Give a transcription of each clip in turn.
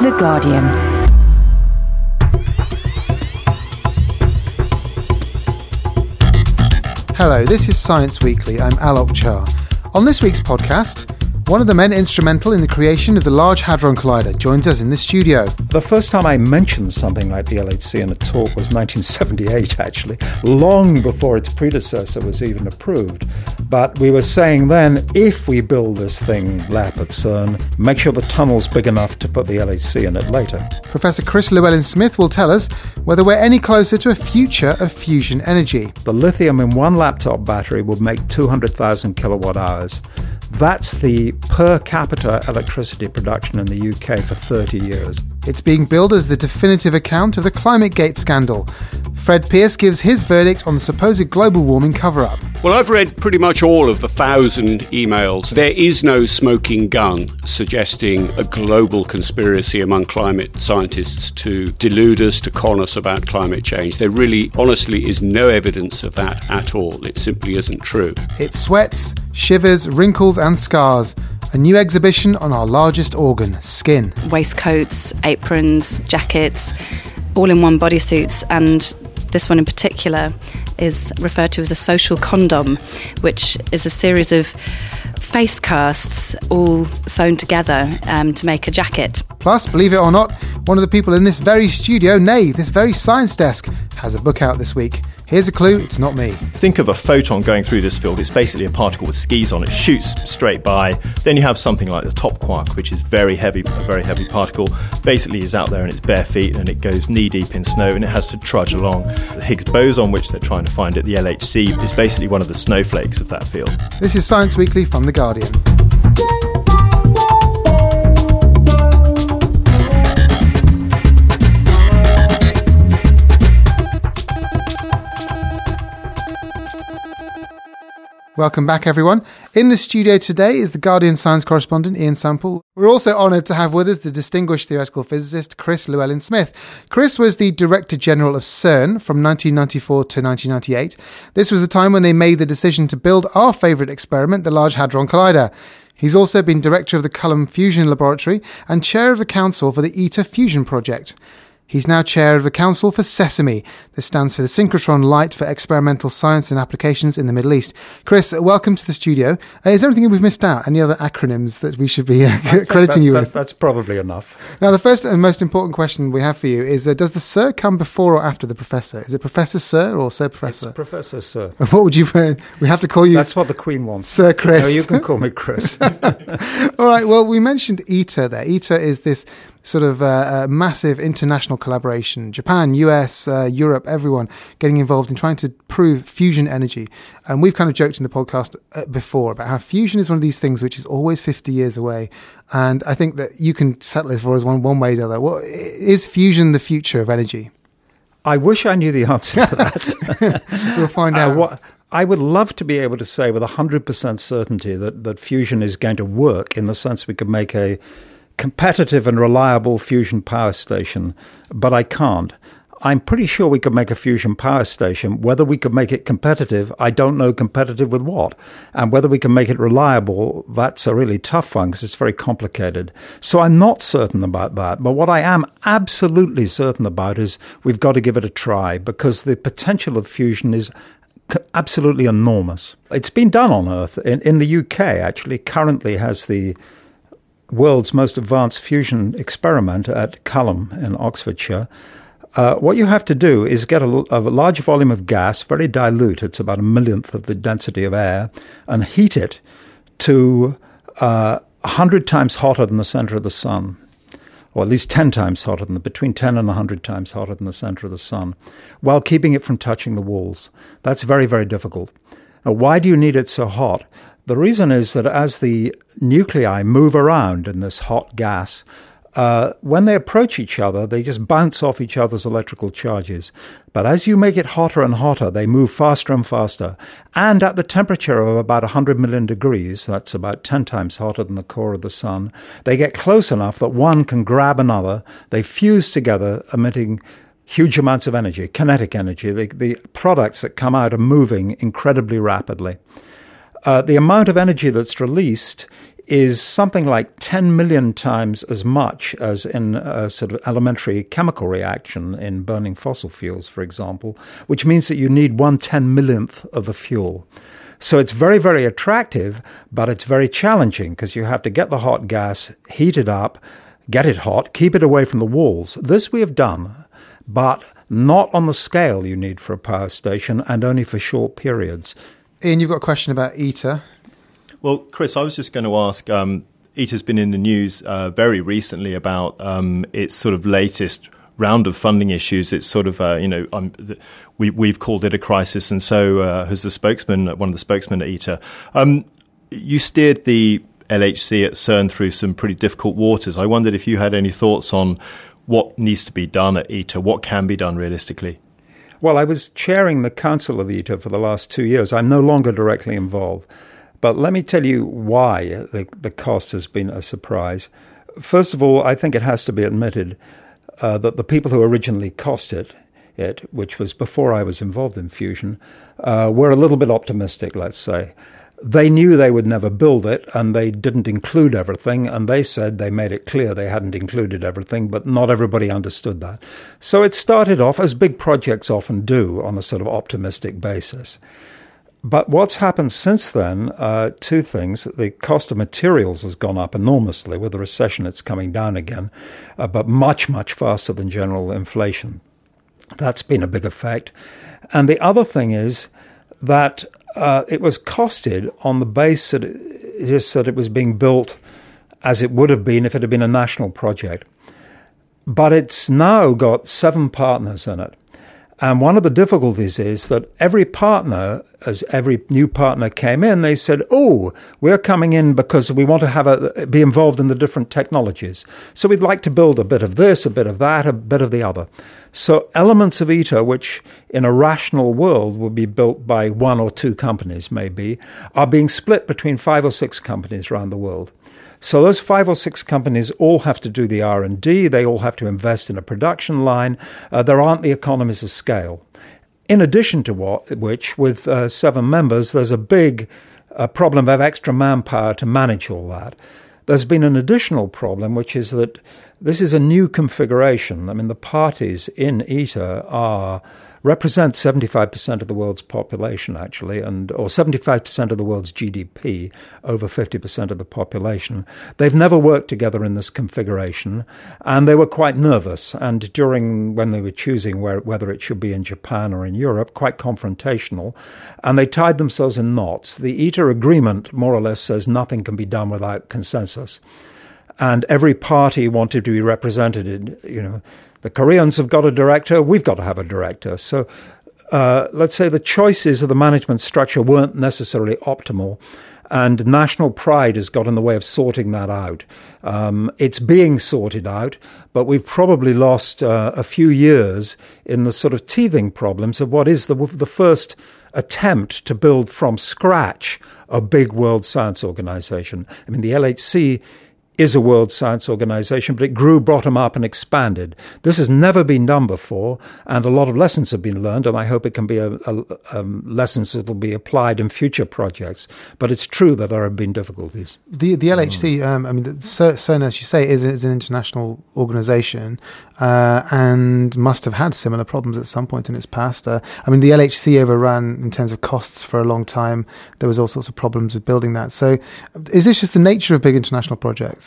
The Guardian. Hello, this is Science Weekly. I'm Alok Char. On this week's podcast, one of the men instrumental in the creation of the Large Hadron Collider joins us in the studio. The first time I mentioned something like the LHC in a talk was 1978, actually, long before its predecessor was even approved. But we were saying then, if we build this thing, LAP at CERN, make sure the tunnel's big enough to put the LHC in it later. Professor Chris Llewellyn-Smith will tell us whether we're any closer to a future of fusion energy. The lithium in one laptop battery would make 200,000 kilowatt hours. That's the per capita electricity production in the UK for 30 years. It's being billed as the definitive account of the ClimateGate scandal. Fred Pearce gives his verdict on the supposed global warming cover-up. Well, I've read pretty much all of the 1,000 emails. There is no smoking gun suggesting a global conspiracy among climate scientists to delude us, to con us about climate change. There really, honestly, is no evidence of that at all. It simply isn't true. It sweats, shivers, wrinkles and scars. A new exhibition on our largest organ, skin. Waistcoats, aprons, jackets, all-in-one bodysuits, and this one in particular is referred to as a social condom, which is a series of face casts all sewn together to make a jacket. Plus, believe it or not, one of the people in this very studio, nay, this very science desk, has a book out this week. Here's a clue, it's not me. Think of a photon going through this field. It's basically a particle with skis on it, shoots straight by. Then you have something like the top quark, which is a very heavy particle. Basically is out there in its bare feet and it goes knee-deep in snow and it has to trudge along. The Higgs boson, which they're trying to find at the LHC, is basically one of the snowflakes of that field. This is Science Weekly from The Guardian. Welcome back, everyone. In the studio today is The Guardian science correspondent Ian Sample. We're also honoured to have with us the distinguished theoretical physicist Chris Llewellyn-Smith. Chris was the Director General of CERN from 1994 to 1998. This was the time when they made the decision to build our favourite experiment, the Large Hadron Collider. He's also been Director of the Culham Fusion Laboratory and Chair of the Council for the ITER Fusion Project. He's now chair of the Council for SESAME. This stands for the Synchrotron Light for Experimental Science and Applications in the Middle East. Chris, welcome to the studio. Is there anything we've missed out? Any other acronyms that we should be crediting you with? That's probably enough. Now, the first and most important question we have for you is, does the Sir come before or after the Professor? Is it Professor Sir or Sir Professor? It's Professor Sir. What would you... we have to call you... That's what the Queen wants. Sir Chris. No, you can call me Chris. All right, well, we mentioned ITER there. ITER is this sort of massive international collaboration. Japan, US, Europe, everyone getting involved in trying to prove fusion energy. And we've kind of joked in the podcast before about how fusion is one of these things which is always 50 years away. And I think that you can settle this for us one way or the other. Well, is fusion the future of energy? I wish I knew the answer to that. We'll find out. I would love to be able to say with 100% certainty that fusion is going to work, in the sense we could make a competitive and reliable fusion power station, but I can't. I'm pretty sure we could make a fusion power station. Whether we could make it competitive, I don't know competitive with what. And whether we can make it reliable, that's a really tough one because it's very complicated. So I'm not certain about that. But what I am absolutely certain about is we've got to give it a try, because the potential of fusion is absolutely enormous. It's been done on Earth. In the UK, actually, currently has the world's most advanced fusion experiment at Culham in Oxfordshire. What you have to do is get a large volume of gas, very dilute, it's about 1/millionth of the density of air, and heat it to 100 times hotter than the center of the sun, or at least 10 times hotter between 10 and 100 times hotter than the center of the sun, while keeping it from touching the walls. That's very, very difficult. Now, why do you need it so hot? The reason is that as the nuclei move around in this hot gas, when they approach each other, they just bounce off each other's electrical charges. But as you make it hotter and hotter, they move faster and faster. And at the temperature of about 100 million degrees, that's about 10 times hotter than the core of the sun, they get close enough that one can grab another. They fuse together, emitting huge amounts of energy, kinetic energy. The products that come out are moving incredibly rapidly. The amount of energy that's released is something like 10 million times as much as in a sort of elementary chemical reaction in burning fossil fuels, for example, which means that you need 1/10,000,000th of the fuel. So it's very, very attractive, but it's very challenging because you have to get the hot gas, heat it up, get it hot, keep it away from the walls. This we have done, but not on the scale you need for a power station and only for short periods. Ian, you've got a question about ITER. Well, Chris, I was just going to ask, ITER's been in the news very recently about its sort of latest round of funding issues. It's sort of, we've called it a crisis, and so has one of the spokesmen at ITER. You steered the LHC at CERN through some pretty difficult waters. I wondered if you had any thoughts on what needs to be done at ITER, what can be done realistically. Well, I was chairing the council of ITER for the last 2 years. I'm no longer directly involved. But let me tell you why the cost has been a surprise. First of all, I think it has to be admitted that the people who originally costed it, which was before I was involved in fusion, were a little bit optimistic, let's say. They knew they would never build it, and they didn't include everything, and they said they made it clear they hadn't included everything, but not everybody understood that. So it started off, as big projects often do, on a sort of optimistic basis. But what's happened since then, two things. The cost of materials has gone up enormously. With the recession, it's coming down again, but much, much faster than general inflation. That's been a big effect. And the other thing is that it was costed on the base that it was being built as it would have been if it had been a national project. But it's now got 7 partners in it. And one of the difficulties is that every partner, as every new partner came in, they said, oh, we're coming in because we want to be involved in the different technologies. So we'd like to build a bit of this, a bit of that, a bit of the other. So elements of ITER, which in a rational world would be built by 1 or 2 companies maybe, are being split between 5 or 6 companies around the world. So those 5 or 6 companies all have to do the R&D. They all have to invest in a production line. There aren't the economies of scale. In addition to which, with 7 members, there's a big problem of extra manpower to manage all that. There's been an additional problem, which is that this is a new configuration. I mean, the parties in ITER represent 75% of the world's population, actually, or 75% of the world's GDP, over 50% of the population. They've never worked together in this configuration, and they were quite nervous. And when they were choosing whether it should be in Japan or in Europe, quite confrontational, and they tied themselves in knots. The ITER agreement, more or less, says nothing can be done without consensus. And every party wanted to be represented the Koreans have got a director, we've got to have a director. So let's say the choices of the management structure weren't necessarily optimal, and national pride has got in the way of sorting that out. It's being sorted out, but we've probably lost a few years in the sort of teething problems of what is the first attempt to build from scratch a big world science organization. I mean, the LHC is a world science organization, but it grew bottom up and expanded. This has never been done before, and a lot of lessons have been learned, and I hope it can be lessons that will be applied in future projects. But it's true that there have been difficulties. The LHC, CERN, as you say, is an international organization and must have had similar problems at some point in its past. The LHC overran in terms of costs for a long time. There was all sorts of problems with building that. So is this just the nature of big international projects?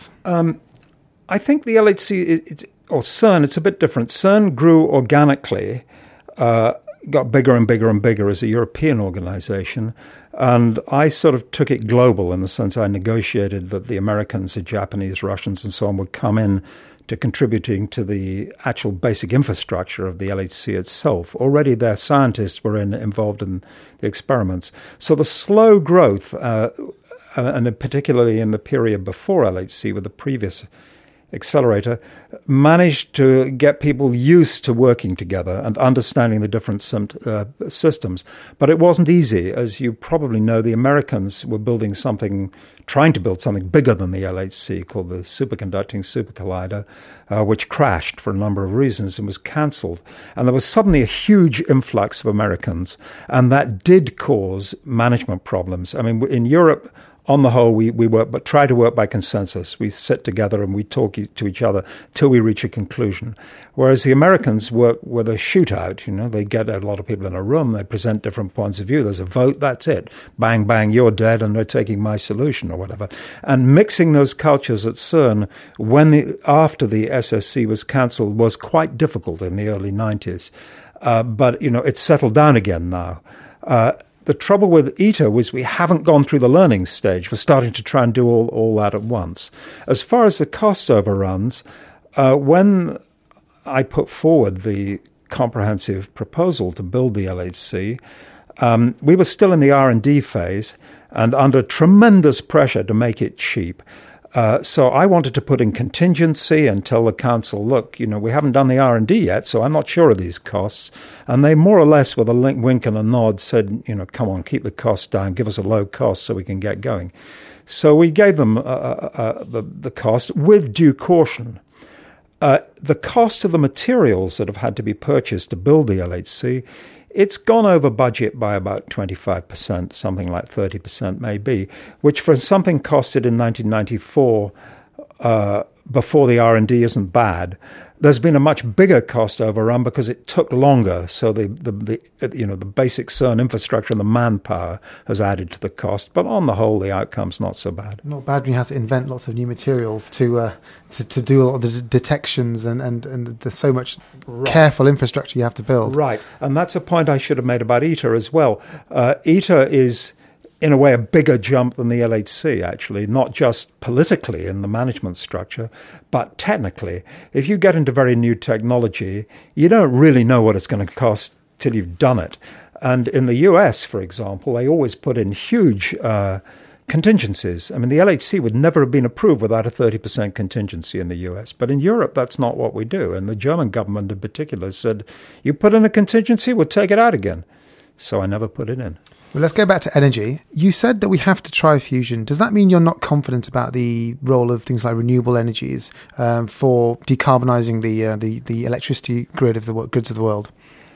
I think the LHC, or CERN, it's a bit different. CERN grew organically, got bigger and bigger and bigger as a European organization, and I sort of took it global in the sense I negotiated that the Americans, the Japanese, Russians, and so on would come in to contributing to the actual basic infrastructure of the LHC itself. Already their scientists were involved in the experiments. So the slow growth, and particularly in the period before LHC with the previous accelerator, managed to get people used to working together and understanding the different systems. But it wasn't easy. As you probably know, the Americans were trying to build something bigger than the LHC called the Superconducting Supercollider, which crashed for a number of reasons and was cancelled. And there was suddenly a huge influx of Americans, and that did cause management problems. I mean, in Europe, on the whole, we work, but try to work by consensus. We sit together and we talk to each other till we reach a conclusion. Whereas the Americans work with a shootout. You know, they get a lot of people in a room, they present different points of view. There's a vote, that's it. Bang, bang, you're dead, and they're taking my solution or whatever. And mixing those cultures at CERN after the SSC was cancelled was quite difficult in the early 90s. But, you know, it's settled down again now. The trouble with ITER was we haven't gone through the learning stage. We're starting to try and do all that at once. As far as the cost overruns, when I put forward the comprehensive proposal to build the LHC, we were still in the R&D phase and under tremendous pressure to make it cheap. So I wanted to put in contingency and tell the council, look, you know, we haven't done the R&D yet, so I'm not sure of these costs. And they more or less, with a wink and a nod, said, you know, come on, keep the costs down, give us a low cost so we can get going. So we gave them the cost with due caution. The cost of the materials that have had to be purchased to build the LHC, it's gone over budget by about 25%, something like 30% maybe, which for something costed in 1994 before the R&D isn't bad. There's been a much bigger cost overrun because it took longer. So the basic CERN infrastructure and the manpower has added to the cost. But on the whole, the outcome's not so bad. Not bad when you have to invent lots of new materials to do a lot of the detections and there's so much careful infrastructure you have to build. Right. And that's a point I should have made about ITER as well. ITER is, in a way, a bigger jump than the LHC, actually, not just politically in the management structure, but technically. If you get into very new technology, you don't really know what it's going to cost till you've done it. And in the US, for example, they always put in huge contingencies. I mean, the LHC would never have been approved without a 30% contingency in the US. But in Europe, that's not what we do. And the German government in particular said, you put in a contingency, we'll take it out again. So I never put it in. Well, let's go back to energy. You said that we have to try fusion. Does that mean you're not confident about the role of things like renewable energies for decarbonising the electricity grids of the world?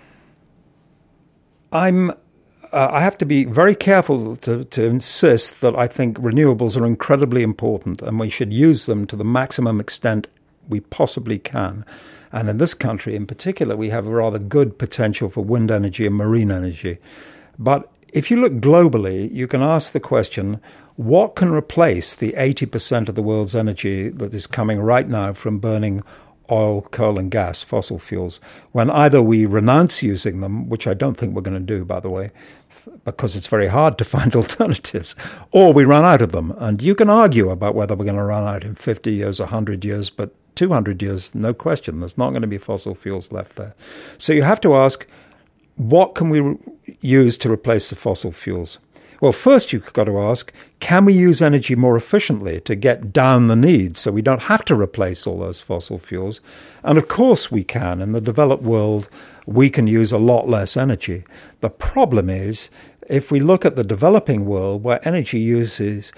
I have to be very careful to insist that I think renewables are incredibly important and we should use them to the maximum extent we possibly can. And in this country in particular, we have a rather good potential for wind energy and marine energy. But if you look globally, you can ask the question, what can replace the 80% of the world's energy that is coming right now from burning oil, coal and gas, fossil fuels, when either we renounce using them, which I don't think we're going to do, by the way, because it's very hard to find alternatives, or we run out of them. And you can argue about whether we're going to run out in 50 years, 100 years, but 200 years, no question, there's not going to be fossil fuels left there. So you have to ask, what can we use to replace the fossil fuels? Well, first you've got to ask, can we use energy more efficiently to get down the needs so we don't have to replace all those fossil fuels? And of course we can. In the developed world, we can use a lot less energy. The problem is, if we look at the developing world where energy use is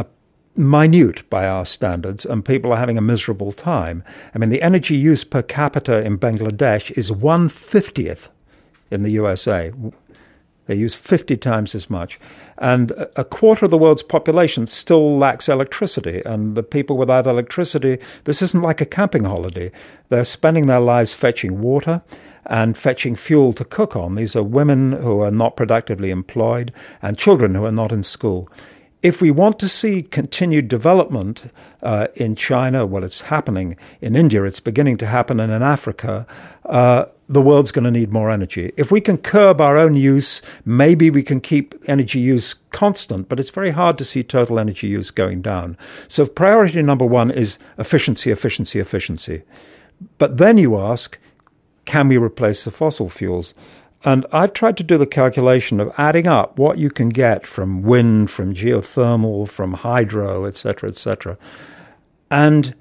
minute by our standards and people are having a miserable time. I mean, the energy use per capita in Bangladesh is 1/50th in the USA. They use 50 times as much. And a quarter of the world's population still lacks electricity. And the people without electricity, this isn't like a camping holiday. They're spending their lives fetching water and fetching fuel to cook on. These are women who are not productively employed and children who are not in school. If we want to see continued development in China, well, it's happening in India, it's beginning to happen, and in Africa, the world's going to need more energy. If we can curb our own use, maybe we can keep energy use constant, but it's very hard to see total energy use going down. So priority number one is efficiency, efficiency, efficiency. But then you ask, can we replace the fossil fuels? And I've tried to do the calculation of adding up what you can get from wind, from geothermal, from hydro, etc., etc. And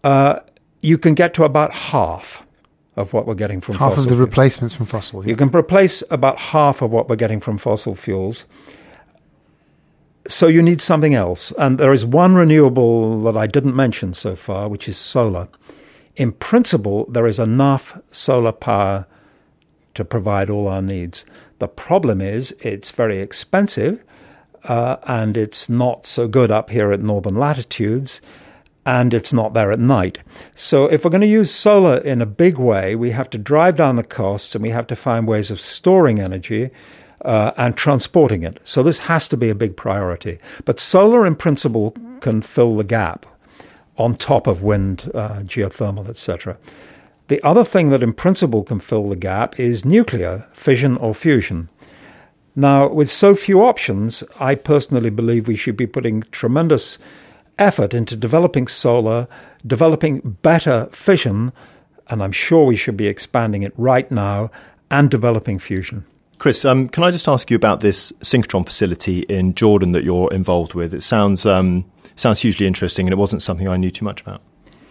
you can get to about half of what we're getting from fossil fuels. Half of the replacements from fossil. Yeah. You can replace about half of what we're getting from fossil fuels. So you need something else. And there is one renewable that I didn't mention so far, which is solar. In principle, there is enough solar power to provide all our needs. The problem is it's very expensive. and it's not so good up here at northern latitudes, and it's not there at night. So if we're going to use solar in a big way, we have to drive down the costs, and we have to find ways of storing energy and transporting it. So this has to be a big priority. But solar, in principle, can fill the gap on top of wind, geothermal, etc. The other thing that in principle can fill the gap is nuclear, fission or fusion. Now, with so few options, I personally believe we should be putting tremendous effort into developing solar, developing better fission, and I'm sure we should be expanding it right now, and developing fusion. Chris, can I just ask you about this synchrotron facility in Jordan that you're involved with? It sounds hugely interesting, and it wasn't something I knew too much about.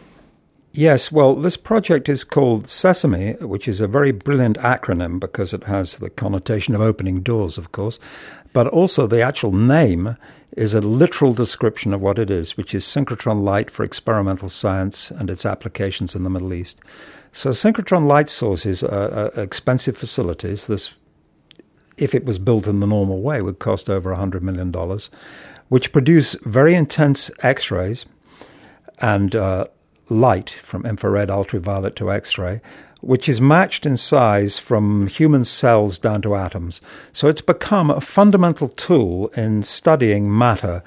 Yes, well, this project is called Sesame, which is a very brilliant acronym because it has the connotation of opening doors, of course, but also the actual name is a literal description of what it is, which is synchrotron light for experimental science and its applications in the Middle East. So synchrotron light sources are expensive facilities. This, if it was built in the normal way, would cost over $100 million, which produce very intense X-rays and light from infrared, ultraviolet to X-ray, which is matched in size from human cells down to atoms. So it's become a fundamental tool in studying matter,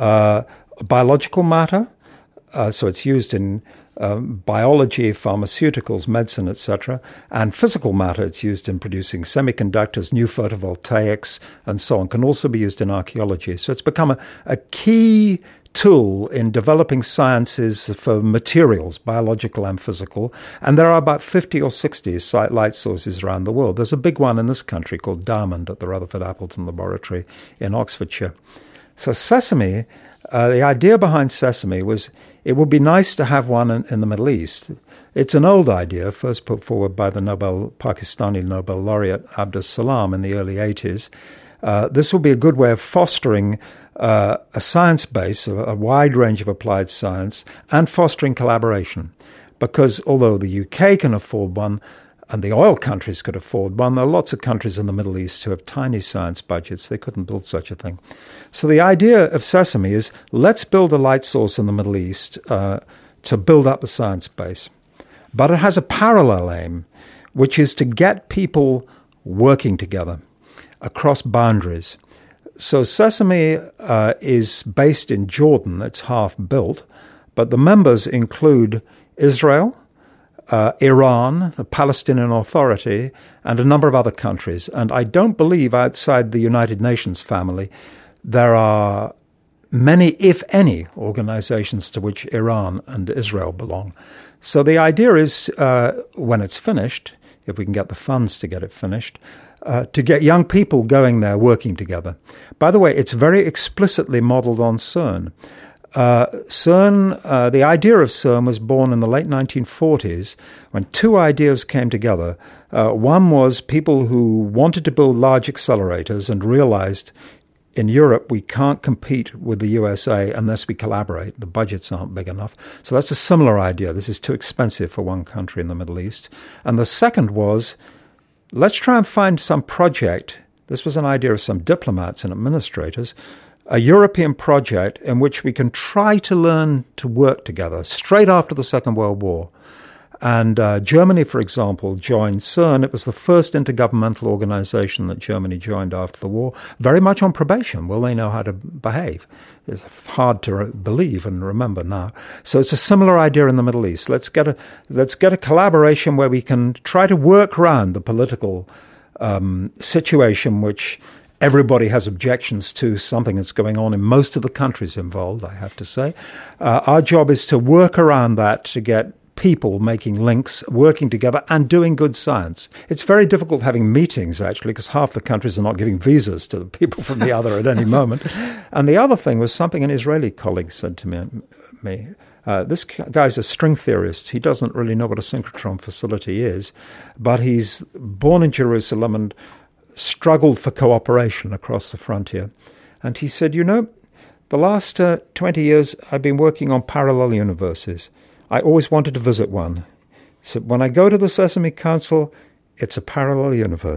biological matter. So it's used in biology, pharmaceuticals, medicine, etc., and physical matter. It's used in producing semiconductors, new photovoltaics, and so on. Can also be used in archaeology. So it's become a key tool in developing sciences for materials, biological and physical. And there are about 50 or 60 light sources around the world. There's a big one in this country called Diamond at the Rutherford Appleton Laboratory in Oxfordshire. So Sesame, the idea behind Sesame was it would be nice to have one in the Middle East. It's an old idea, first put forward by the Pakistani Nobel laureate Abdus Salam in the early 80s. This will be a good way of fostering a science base, a wide range of applied science, and fostering collaboration. Because although the UK can afford one, and the oil countries could afford one, there are lots of countries in the Middle East who have tiny science budgets. They couldn't build such a thing. So the idea of Sesame is let's build a light source in the Middle East to build up the science base. But it has a parallel aim, which is to get people working together across boundaries. So Sesame is based in Jordan. It's half built, but the members include Israel, Iran, the Palestinian Authority, and a number of other countries. And I don't believe outside the United Nations family there are many, if any, organizations to which Iran and Israel belong. So the idea is, when it's finished, if we can get the funds to get it finished, to get young people going there working together. By the way, it's very explicitly modeled on CERN. CERN, the idea of CERN was born in the late 1940s when two ideas came together. One was people who wanted to build large accelerators and realized in Europe we can't compete with the USA unless we collaborate. The budgets aren't big enough. So that's a similar idea. This is too expensive for one country in the Middle East. And the second was, let's try and find some project. This was an idea of some diplomats and administrators, a European project in which we can try to learn to work together straight after the Second World War. And Germany, for example, joined CERN. It was the first intergovernmental organization that Germany joined after the war, very much on probation. Will they know how to behave? It's hard to believe and remember now. So it's a similar idea in the Middle East. Let's get a collaboration where we can try to work around the political situation which everybody has objections to, something that's going on in most of the countries involved, I have to say. Our job is to work around that to get people making links, working together, and doing good science. It's very difficult having meetings, actually, because half the countries are not giving visas to the people from the other at any moment. And the other thing was something an Israeli colleague said to me. This guy's a string theorist. He doesn't really know what a synchrotron facility is, but he's born in Jerusalem and struggled for cooperation across the frontier. And he said, the last 20 years I've been working on parallel universes. I always wanted to visit one. So when I go to the Sesame Council, it's a parallel universe.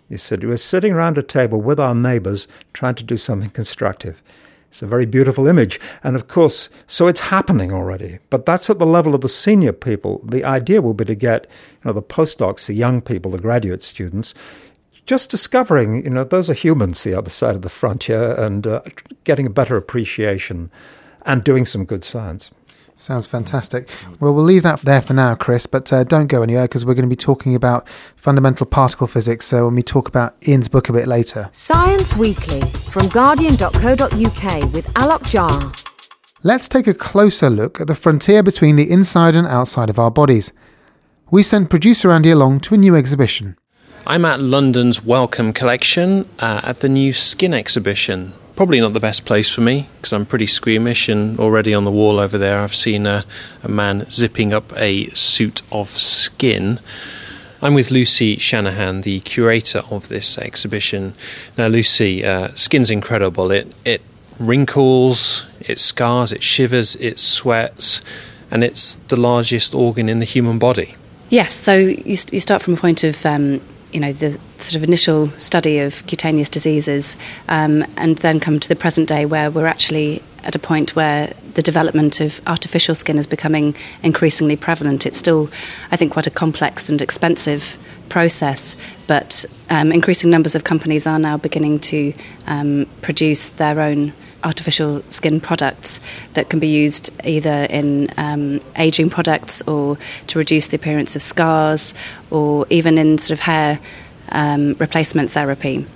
He said, "We're sitting around a table with our neighbours trying to do something constructive." It's a very beautiful image. And of course, so it's happening already. But that's at the level of the senior people. The idea will be to get, the postdocs, the young people, the graduate students, just discovering, those are humans, the other side of the frontier, and getting a better appreciation and doing some good science. Sounds fantastic. Well, we'll leave that there for now, Chris, but don't go anywhere because we're going to be talking about fundamental particle physics when we talk about Ian's book a bit later. Science Weekly from Guardian.co.uk with Alok Jha. Let's take a closer look at the frontier between the inside and outside of our bodies. We send producer Andy along to a new exhibition. I'm at London's Wellcome Collection at the new Skin exhibition. Probably not the best place for me because I'm pretty squeamish, and already on the wall over there I've seen a man zipping up a suit of skin. I'm with Lucy Shanahan, the curator of this exhibition. Now Lucy, skin's incredible. It wrinkles, it scars, it shivers, it sweats, and it's the largest organ in the human body. Yes, so you start from a point of the sort of initial study of cutaneous diseases, and then come to the present day where we're actually at a point where the development of artificial skin is becoming increasingly prevalent. It's still, I think, quite a complex and expensive process, but increasing numbers of companies are now beginning to produce their own artificial skin products that can be used either in ageing products or to reduce the appearance of scars, or even in sort of hair replacement therapy.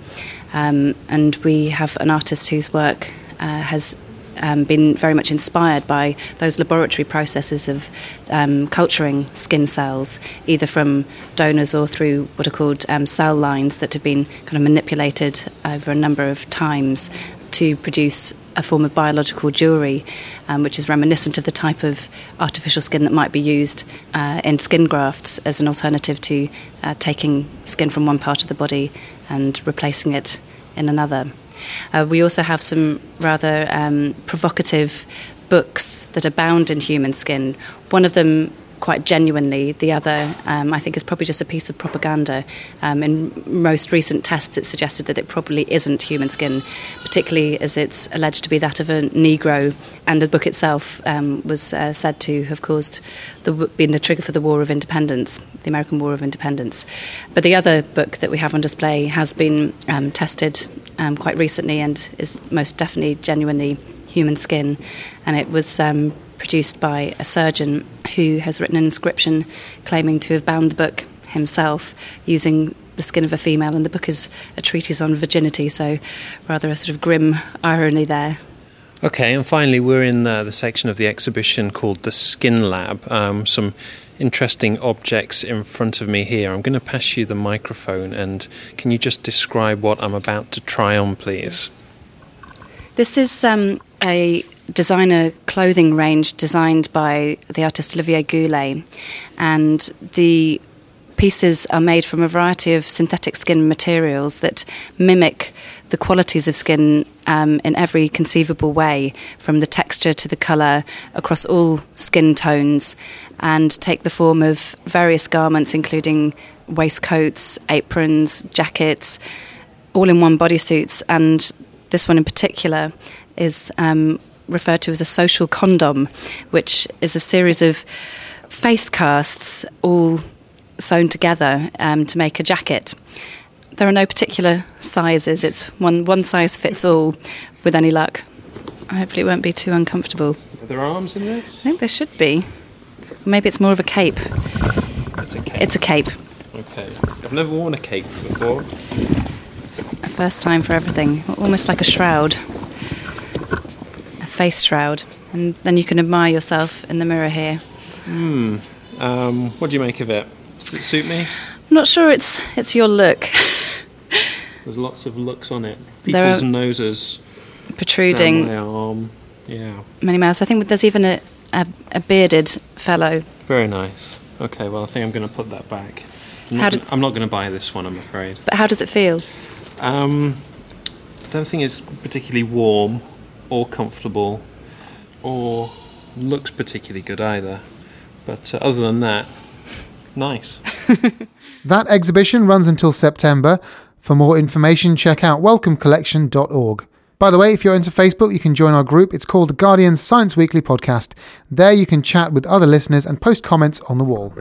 And we have an artist whose work has been very much inspired by those laboratory processes of culturing skin cells, either from donors or through what are called cell lines that have been kind of manipulated over a number of times to produce a form of biological jewellery, which is reminiscent of the type of artificial skin that might be used in skin grafts as an alternative to taking skin from one part of the body and replacing it in another. We also have some rather provocative books that are bound in human skin. One of them quite genuinely, the other I think is probably just a piece of propaganda. In most recent tests it suggested that it probably isn't human skin, particularly as it's alleged to be that of a Negro, and the book itself was said to have been the trigger for the War of Independence, the American War of Independence. But the other book that we have on display has been tested quite recently and is most definitely genuinely human skin, and it was produced by a surgeon who has written an inscription claiming to have bound the book himself using the skin of a female, and the book is a treatise on virginity, so rather a sort of grim irony there. Okay, and finally we're in the section of the exhibition called the Skin Lab. Some interesting objects in front of me here. I'm going to pass you the microphone, and can you just describe what I'm about to try on, please? This is a designer clothing range designed by the artist Olivier Goulet, and the pieces are made from a variety of synthetic skin materials that mimic the qualities of skin in every conceivable way, from the texture to the colour, across all skin tones, and take the form of various garments including waistcoats, aprons, jackets, all-in-one bodysuits, and this one in particular is referred to as a social condom, which is a series of face casts all sewn together to make a jacket. There are no particular sizes. It's one size fits all with any luck. Hopefully it won't be too uncomfortable. Are there arms in this? I think there should be. Or maybe it's more of a cape. It's a cape. It's a cape. Okay. I've never worn a cape before. A first time for everything. Almost like a shroud. A face shroud. And then you can admire yourself in the mirror here. What do you make of it? Does it suit me? I'm not sure it's your look. There's lots of looks on it. People's noses protruding. Down my arm. Yeah. Minnie Mouse. I think there's even a bearded fellow. Very nice. Okay, well I think I'm going to put that back. I'm not going to buy this one, I'm afraid. But how does it feel? I don't think it's particularly warm or comfortable or looks particularly good either. But other than that, nice. That exhibition runs until September. For more information, check out welcomecollection.org. By the way, if you're into Facebook, you can join our group. It's called The Guardian Science Weekly Podcast. There you can chat with other listeners and post comments on the wall.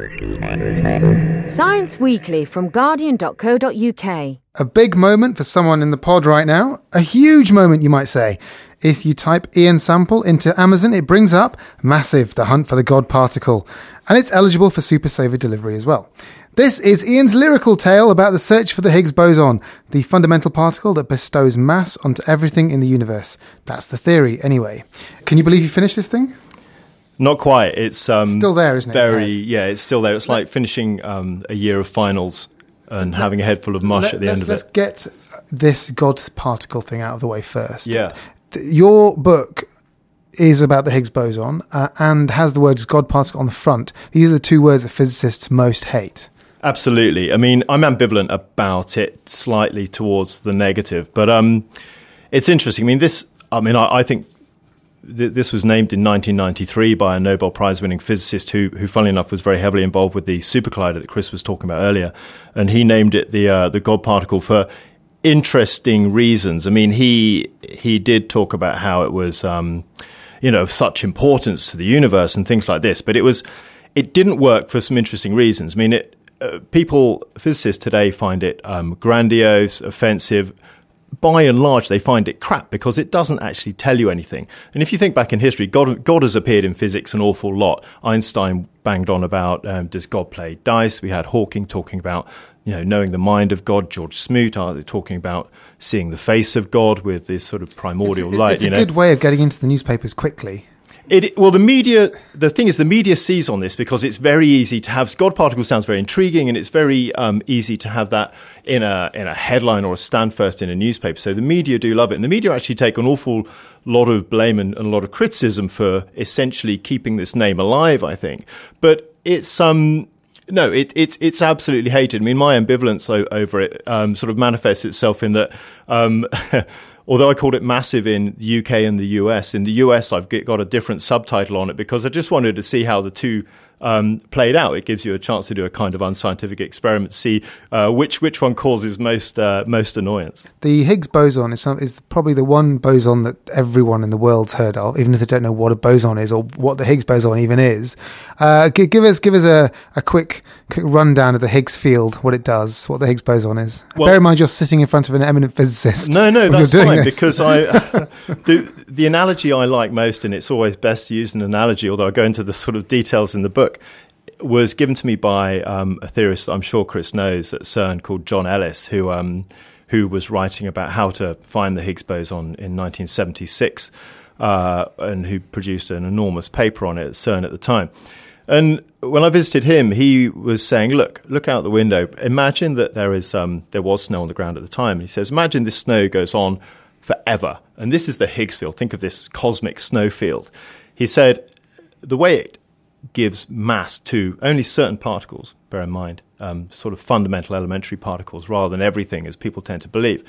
Science Weekly from Guardian.co.uk. A big moment for someone in the pod right now. A huge moment, you might say. If you type Ian Sample into Amazon, it brings up Massive, the Hunt for the God Particle. And it's eligible for Super Saver delivery as well. This is Ian's lyrical tale about the search for the Higgs boson, the fundamental particle that bestows mass onto everything in the universe. That's the theory, anyway. Can you believe you finished this thing? Not quite. It's still there, isn't it? Yeah, it's still there. It's like finishing a year of finals and having a head full of mush at the end of it. Let's get this God particle thing out of the way first. Yeah. Your book is about the Higgs boson and has the words God particle on the front. These are the two words that physicists most hate. Absolutely. I mean, I'm ambivalent about it slightly towards the negative, but it's interesting. I think this was named in 1993 by a Nobel Prize-winning physicist who, funnily enough, was very heavily involved with the super collider that Chris was talking about earlier, and he named it the God particle for interesting reasons. I mean, he did talk about how it was, of such importance to the universe and things like this, but it didn't work for some interesting reasons. I mean, physicists today find it grandiose, offensive. By and large, they find it crap because it doesn't actually tell you anything. And if you think back in history, God has appeared in physics an awful lot. Einstein banged on about, does God play dice? We had Hawking talking about, knowing the mind of God. George Smoot talking about seeing the face of God with this sort of primordial light. It's a good way of getting into the newspapers quickly. The thing is, the media sees on this because it's very easy to have. God particle sounds very intriguing, and it's very easy to have that in a headline or a stand first in a newspaper. So the media do love it, and the media actually take an awful lot of blame and a lot of criticism for essentially keeping this name alive, I think. But it's it's absolutely hated. I mean, my ambivalence over it sort of manifests itself in that. Although I called it Massive in the UK and the US, in the US I've got a different subtitle on it because I just wanted to see how the two played out. It gives you a chance to do a kind of unscientific experiment to see which one causes most annoyance. The Higgs boson is probably the one boson that everyone in the world's heard of, even if they don't know what a boson is or what the Higgs boson even is. Give us a quick rundown of the Higgs field, what it does, what the Higgs boson is. Well, bear in mind you're sitting in front of an eminent physicist. No, that's fine because the analogy I like most, and it's always best to use an analogy, although I go into the sort of details in the book, was given to me by a theorist that I'm sure Chris knows at CERN called John Ellis, who was writing about how to find the Higgs boson in 1976 and who produced an enormous paper on it at CERN at the time. And when I visited him, he was saying, look out the window. Imagine that there was snow on the ground at the time. And he says, imagine this snow goes on forever. And this is the Higgs field. Think of this cosmic snow field. He said, the way it gives mass to only certain particles, bear in mind, sort of fundamental elementary particles rather than everything, as people tend to believe.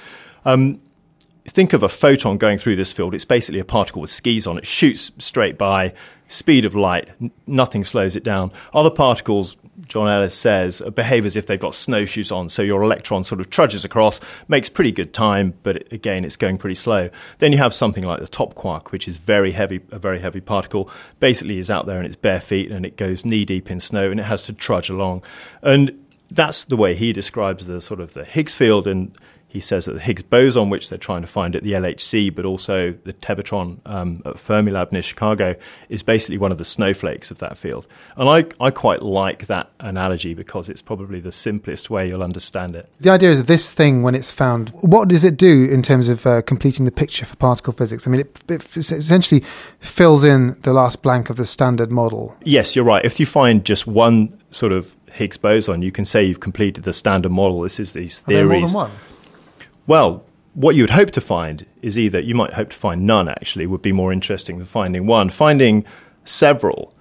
Think of a photon going through this field. It's basically a particle with skis on it, shoots straight by, speed of light, nothing slows it down. Other particles, John Ellis says, behave as if they've got snowshoes on, so your electron sort of trudges across, makes pretty good time, but again, it's going pretty slow. Then you have something like the top quark, which is a very heavy particle, basically is out there in its bare feet, and it goes knee-deep in snow, and it has to trudge along. And that's the way he describes the sort of the Higgs field, and he says that the Higgs boson, which they're trying to find at the LHC, but also the Tevatron at Fermilab near Chicago, is basically one of the snowflakes of that field. And I quite like that analogy because it's probably the simplest way you'll understand it. The idea is this thing, when it's found, what does it do in terms of completing the picture for particle physics? I mean, it essentially fills in the last blank of the standard model. Yes, you're right. If you find just one sort of Higgs boson, you can say you've completed the standard model. This is these theories. Are there more than one? Well, what you would hope to find is either, you might hope to find none actually, would be more interesting than finding one. Finding several,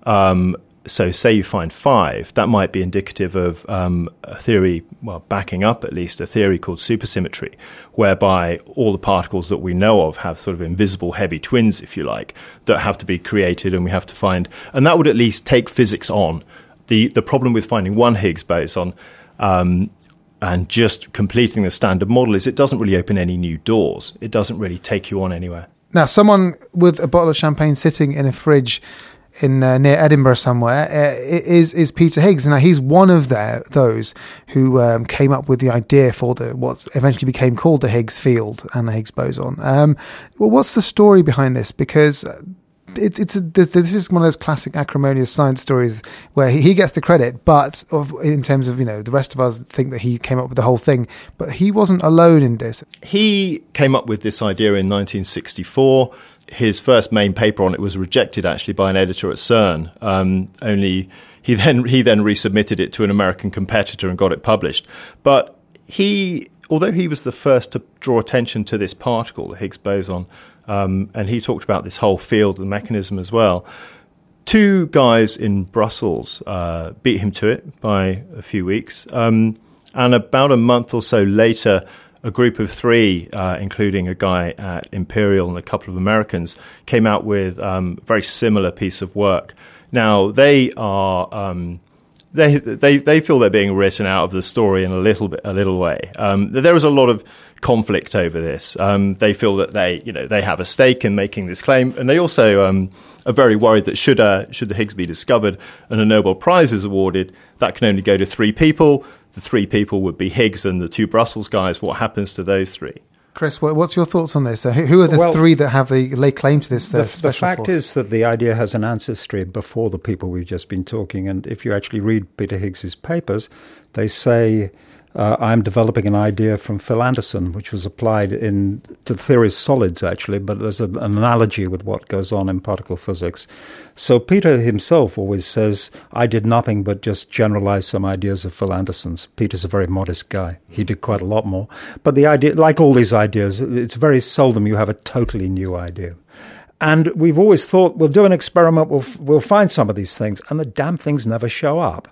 so say you find 5, that might be indicative of a theory, well, backing up at least, a theory called supersymmetry, whereby all the particles that we know of have sort of invisible heavy twins, if you like, that have to be created and we have to find, and that would at least take physics on. The problem with finding one Higgs boson and just completing the Standard Model is it doesn't really open any new doors. It doesn't really take you on anywhere. Now, someone with a bottle of champagne sitting in a fridge in near Edinburgh somewhere is Peter Higgs. Now, he's one of those who came up with the idea for what eventually became called the Higgs field and the Higgs boson. Well, what's the story behind this? Because this is one of those classic acrimonious science stories where he gets the credit, but in terms of, the rest of us think that he came up with the whole thing, but he wasn't alone in this. He came up with this idea in 1964. His first main paper on it was rejected actually by an editor at CERN. Only he then resubmitted it to an American competitor and got it published. But although he was the first to draw attention to this particle, the Higgs boson, and he talked about this whole field, the mechanism as well, two guys in Brussels beat him to it by a few weeks. And about a month or so later, a group of three, including a guy at Imperial and a couple of Americans, came out with a very similar piece of work. Now, they are they feel they're being written out of the story in a little way. There is a lot of conflict over this. They feel that they have a stake in making this claim, and they also are very worried that should the Higgs be discovered and a Nobel Prize is awarded, that can only go to three people. The three people would be Higgs and the two Brussels guys. What happens to those three? Chris, what's your thoughts on this? Who are the three that have lay claim to this special The fact force? is that the idea has an ancestry before the people we've just been talking. And if you actually read Peter Higgs's papers, they say, I'm developing an idea from Phil Anderson, which was applied to the theory of solids, actually, but there's an analogy with what goes on in particle physics. So Peter himself always says, I did nothing but just generalize some ideas of Phil Anderson's. Peter's a very modest guy. He did quite a lot more. But the idea, like all these ideas, it's very seldom you have a totally new idea. And we've always thought, we'll do an experiment, we'll find some of these things, and the damn things never show up.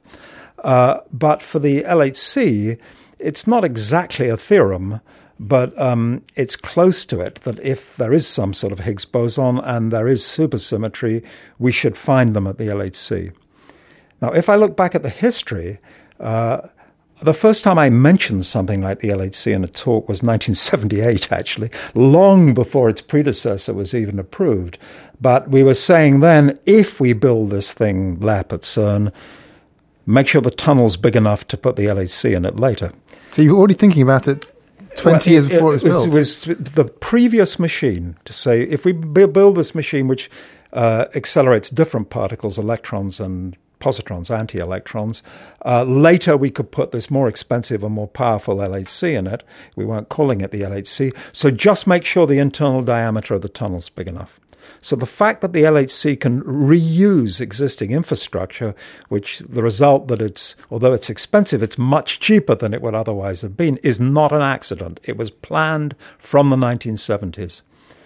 But for the LHC, it's not exactly a theorem, but it's close to it, that if there is some sort of Higgs boson and there is supersymmetry, we should find them at the LHC. Now, if I look back at the history, the first time I mentioned something like the LHC in a talk was 1978, actually, long before its predecessor was even approved. But we were saying then, if we build this thing, LEP at CERN, make sure the tunnel's big enough to put the LHC in it later. So you were already thinking about it 20 years before it was built? It was the previous machine to say, if we build this machine which accelerates different particles, electrons and positrons, anti-electrons, later we could put this more expensive and more powerful LHC in it. We weren't calling it the LHC. So just make sure the internal diameter of the tunnel's big enough. So the fact that the LHC can reuse existing infrastructure, which the result that although it's expensive, it's much cheaper than it would otherwise have been, is not an accident. It was planned from the 1970s.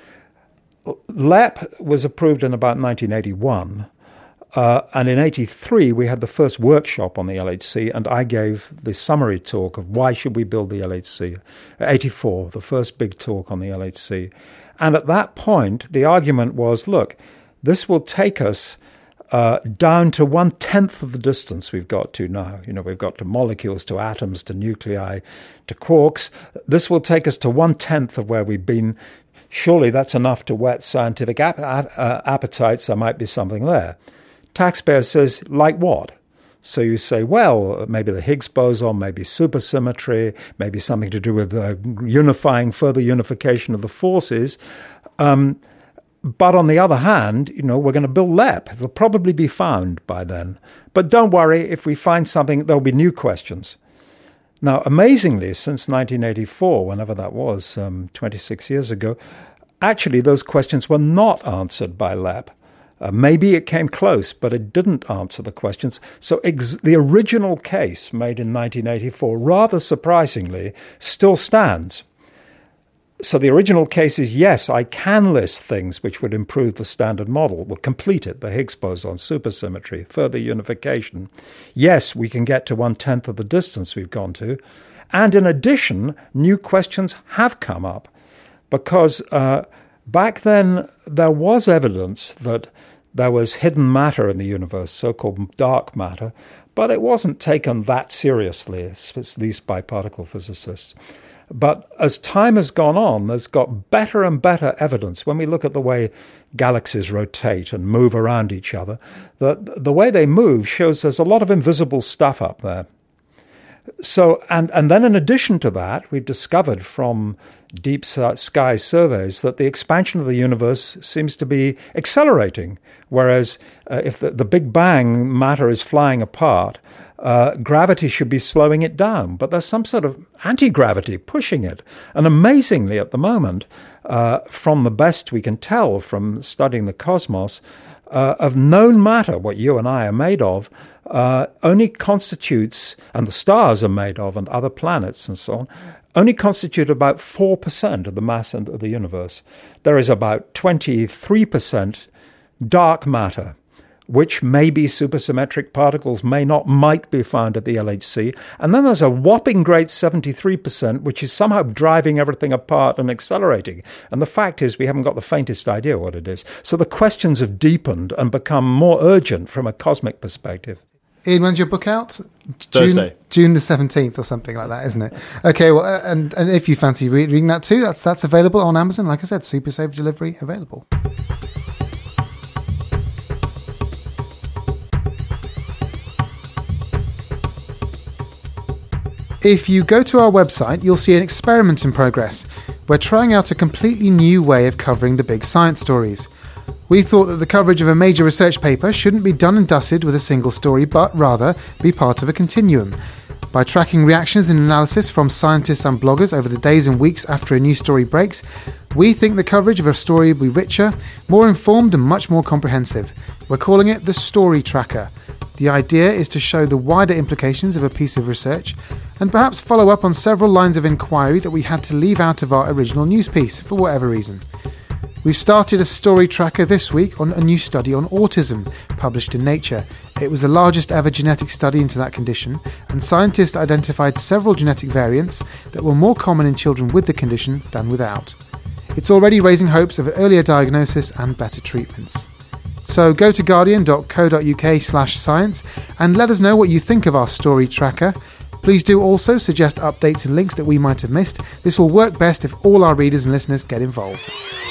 LEP was approved in about 1981. And in 83, we had the first workshop on the LHC, and I gave the summary talk of why should we build the LHC. 84, the first big talk on the LHC. And at that point, the argument was, look, this will take us down to 1/10 of the distance we've got to now. We've got to molecules, to atoms, to nuclei, to quarks. This will take us to 1/10 of where we've been. Surely that's enough to whet scientific appetites. There might be something there. Taxpayer says, like what? So you say, well, maybe the Higgs boson, maybe supersymmetry, maybe something to do with further unification of the forces. But on the other hand, we're going to build LEP. It'll probably be found by then. But don't worry, if we find something, there'll be new questions. Now, amazingly, since 1984, whenever that was, 26 years ago, actually those questions were not answered by LEP. Maybe it came close, but it didn't answer the questions. So the original case made in 1984, rather surprisingly, still stands. So the original case is, yes, I can list things which would improve the Standard Model, will complete it, the Higgs boson, supersymmetry, further unification. Yes, we can get to 1/10 of the distance we've gone to. And in addition, new questions have come up because back then there was evidence that there was hidden matter in the universe, so-called dark matter, but it wasn't taken that seriously, at least by particle physicists. But as time has gone on, there's got better and better evidence when we look at the way galaxies rotate and move around each other, that the way they move shows there's a lot of invisible stuff up there. So, and then in addition to that, we've discovered from deep sky surveys that the expansion of the universe seems to be accelerating, whereas if the Big Bang matter is flying apart, gravity should be slowing it down. But there's some sort of anti-gravity pushing it. And amazingly, at the moment, from the best we can tell from studying the cosmos, of known matter, what you and I are made of, only constitutes, and the stars are made of, and other planets and so on, only constitute about 4% of the mass of the universe. There is about 23% dark matter, which may be supersymmetric particles, might be found at the LHC. And then there's a whopping great 73%, which is somehow driving everything apart and accelerating. And the fact is we haven't got the faintest idea what it is. So the questions have deepened and become more urgent from a cosmic perspective. Ian, when's your book out? Thursday. June the 17th or something like that, isn't it? Okay, well, and if you fancy reading that too, that's available on Amazon. Like I said, Super Safe Delivery available. If you go to our website, you'll see an experiment in progress. We're trying out a completely new way of covering the big science stories. We thought that the coverage of a major research paper shouldn't be done and dusted with a single story, but rather be part of a continuum. By tracking reactions and analysis from scientists and bloggers over the days and weeks after a new story breaks, we think the coverage of a story will be richer, more informed and much more comprehensive. We're calling it the Story Tracker. The idea is to show the wider implications of a piece of research and perhaps follow up on several lines of inquiry that we had to leave out of our original news piece for whatever reason. We've started a story tracker this week on a new study on autism, published in Nature. It was the largest ever genetic study into that condition, and scientists identified several genetic variants that were more common in children with the condition than without. It's already raising hopes of earlier diagnosis and better treatments. So go to guardian.co.uk/science and let us know what you think of our story tracker. Please do also suggest updates and links that we might have missed. This will work best if all our readers and listeners get involved.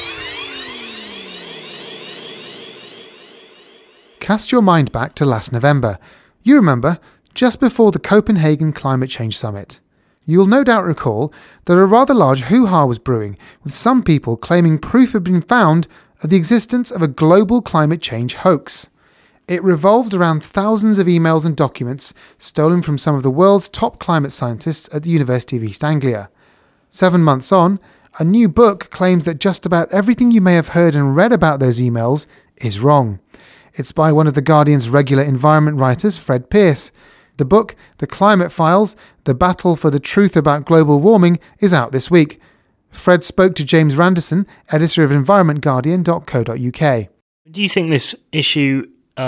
Cast your mind back to last November. You remember, just before the Copenhagen Climate Change Summit. You'll no doubt recall that a rather large hoo-ha was brewing, with some people claiming proof had been found of the existence of a global climate change hoax. It revolved around thousands of emails and documents stolen from some of the world's top climate scientists at the University of East Anglia. 7 months on, a new book claims that just about everything you may have heard and read about those emails is wrong. It's by one of The Guardian's regular environment writers, Fred Pearce. The book, The Climate Files, The Battle for the Truth About Global Warming, is out this week. Fred spoke to James Randerson, editor of environmentguardian.co.uk. Do you think this issue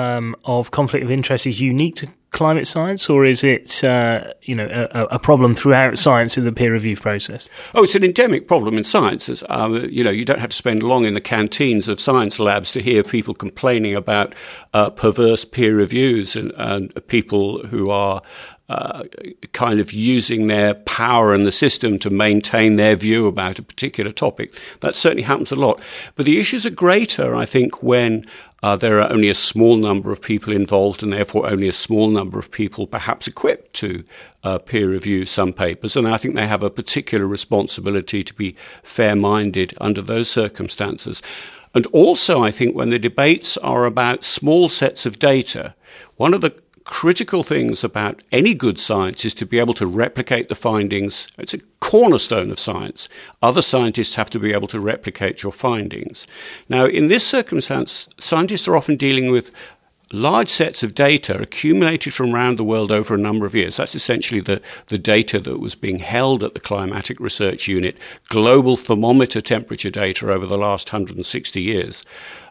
of conflict of interest is unique to climate science, or is it a problem throughout science in the peer review process? Oh, it's an endemic problem in science. You don't have to spend long in the canteens of science labs to hear people complaining about perverse peer reviews and people who are kind of using their power in the system to maintain their view about a particular topic. That certainly happens a lot. But the issues are greater, I think, when there are only a small number of people involved and therefore only a small number of people perhaps equipped to peer review some papers. And I think they have a particular responsibility to be fair-minded under those circumstances. And also, I think, when the debates are about small sets of data, one of the critical things about any good science is to be able to replicate the findings. It's a cornerstone of science. Other scientists have to be able to replicate your findings. Now, in this circumstance, scientists are often dealing with large sets of data accumulated from around the world over a number of years. That's essentially the data that was being held at the Climatic Research Unit, global thermometer temperature data over the last 160 years.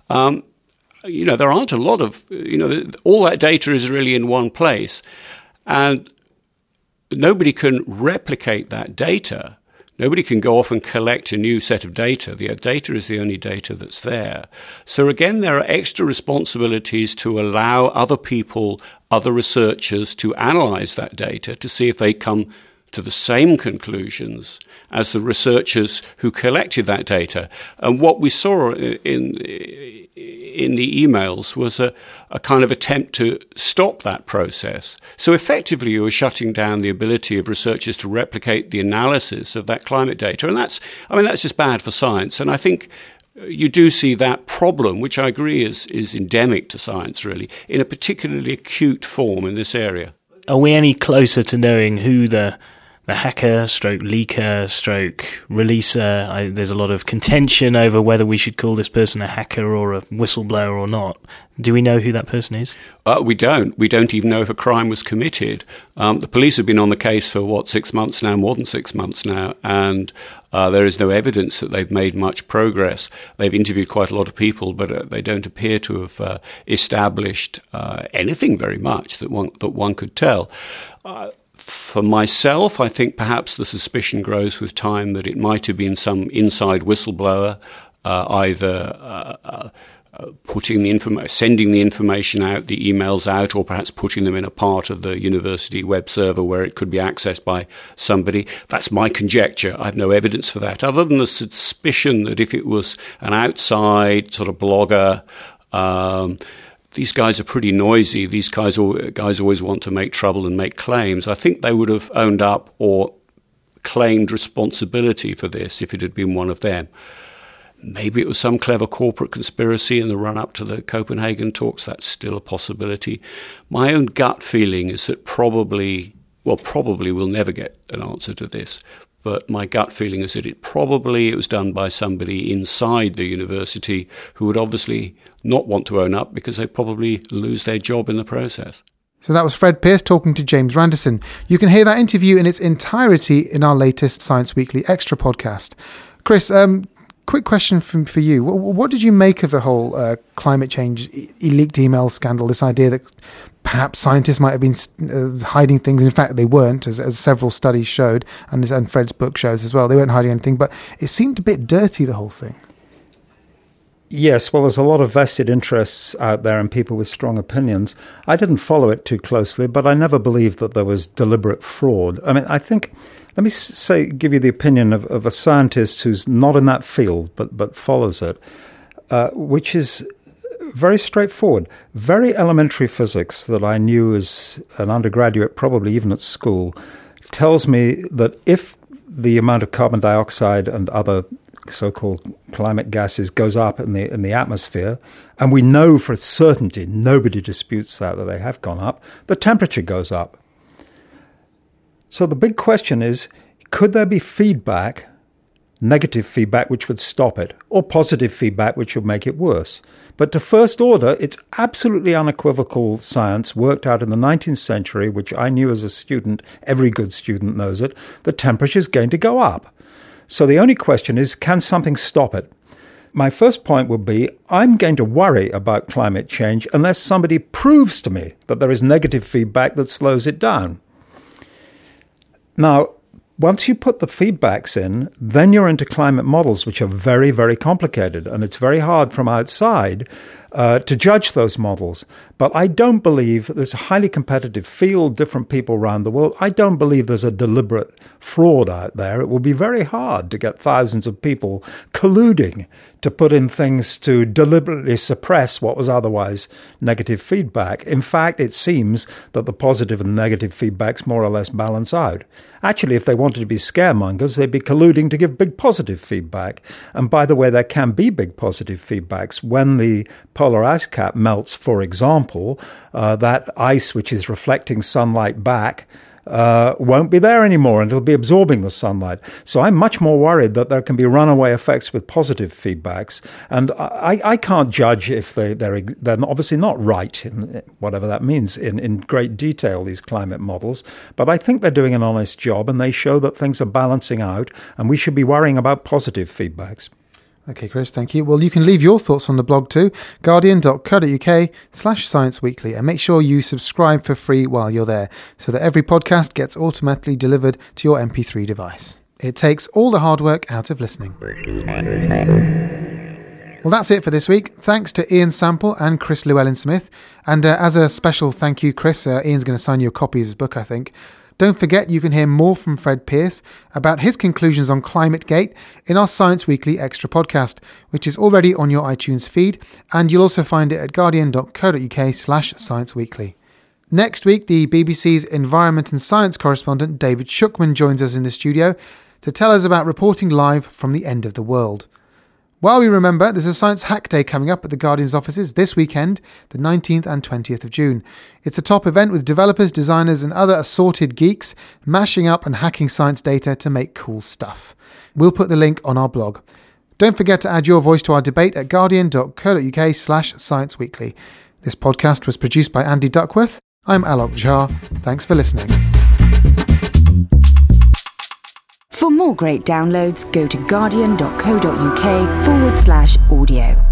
There aren't a lot of, all that data is really in one place, and nobody can replicate that data. Nobody can go off and collect a new set of data. The data is the only data that's there. So again, there are extra responsibilities to allow other people, other researchers to analyze that data to see if they come to the same conclusions as the researchers who collected that data. And what we saw in the emails was a kind of attempt to stop that process. So effectively, you were shutting down the ability of researchers to replicate the analysis of that climate data. And that's just bad for science. And I think you do see that problem, which I agree is endemic to science, really, in a particularly acute form in this area. Are we any closer to knowing who the hacker, stroke leaker, stroke releaser? There's a lot of contention over whether we should call this person a hacker or a whistleblower or not. Do we know who that person is? We don't. We don't even know if a crime was committed. The police have been on the case for, 6 months now, more than 6 months now, and there is no evidence that they've made much progress. They've interviewed quite a lot of people, but they don't appear to have established anything very much that one could tell. For myself, I think perhaps the suspicion grows with time that it might have been some inside whistleblower, either sending the information out, the emails out, or perhaps putting them in a part of the university web server where it could be accessed by somebody. That's my conjecture. I have no evidence for that, other than the suspicion that if it was an outside sort of blogger, these guys are pretty noisy. These guys always want to make trouble and make claims. I think they would have owned up or claimed responsibility for this if it had been one of them. Maybe it was some clever corporate conspiracy in the run-up to the Copenhagen talks. That's still a possibility. My own gut feeling is that probably we'll never get an answer to this. But my gut feeling is that it was done by somebody inside the university who would obviously not want to own up because they'd probably lose their job in the process. So that was Fred Pearce talking to James Randerson. You can hear that interview in its entirety in our latest Science Weekly Extra podcast. Chris, quick question for you. What did you make of the whole climate change leaked email scandal, this idea that perhaps scientists might have been hiding things? In fact, they weren't, as several studies showed, and Fred's book shows as well. They weren't hiding anything, but it seemed a bit dirty, the whole thing. Yes, well, there's a lot of vested interests out there and people with strong opinions. I didn't follow it too closely, but I never believed that there was deliberate fraud. I mean, I think, let me give you the opinion of a scientist who's not in that field, but follows it, which is very straightforward. Very elementary physics that I knew as an undergraduate, probably even at school, tells me that if the amount of carbon dioxide and other so-called climate gases goes up in the atmosphere, and we know for certainty, nobody disputes that they have gone up, the temperature goes up. So the big question is, could there be feedback, negative feedback, which would stop it, or positive feedback, which would make it worse? But to first order, it's absolutely unequivocal science worked out in the 19th century, which I knew as a student, every good student knows it, the temperature is going to go up. So the only question is, can something stop it? My first point would be, I'm going to worry about climate change unless somebody proves to me that there is negative feedback that slows it down. Now, once you put the feedbacks in, then you're into climate models, which are very, very complicated. And it's very hard from outside to judge those models. But I don't believe there's a highly competitive field, different people around the world. I don't believe there's a deliberate fraud out there. It will be very hard to get thousands of people colluding to put in things to deliberately suppress what was otherwise negative feedback. In fact, it seems that the positive and negative feedbacks more or less balance out. Actually, if they wanted to be scaremongers, they'd be colluding to give big positive feedback. And by the way, there can be big positive feedbacks. When the polar ice cap melts, for example, that ice which is reflecting sunlight back won't be there anymore, and it'll be absorbing the sunlight. So I'm much more worried that there can be runaway effects with positive feedbacks. And I can't judge if they're obviously not right, in whatever that means, in great detail, these climate models. But I think they're doing an honest job, and they show that things are balancing out, and we should be worrying about positive feedbacks. Okay, Chris, thank you. Well, you can leave your thoughts on the blog too, guardian.co.uk/Science Weekly, and make sure you subscribe for free while you're there so that every podcast gets automatically delivered to your MP3 device. It takes all the hard work out of listening. Well, that's it for this week. Thanks to Ian Sample and Chris Llewellyn-Smith. And as a special thank you, Chris, Ian's going to sign you a copy of his book, I think. Don't forget you can hear more from Fred Pearce about his conclusions on ClimateGate in our Science Weekly Extra podcast, which is already on your iTunes feed, and you'll also find it at guardian.co.uk/scienceweekly. Next week, the BBC's Environment and Science correspondent David Shookman joins us in the studio to tell us about reporting live from the end of the world. While we remember, there's a Science Hack Day coming up at the Guardian's offices this weekend, the 19th and 20th of June. It's a top event with developers, designers and other assorted geeks mashing up and hacking science data to make cool stuff. We'll put the link on our blog. Don't forget to add your voice to our debate at guardian.co.uk/scienceweekly. This podcast was produced by Andy Duckworth. I'm Alok Jha. Thanks for listening. For more great downloads, go to guardian.co.uk/audio.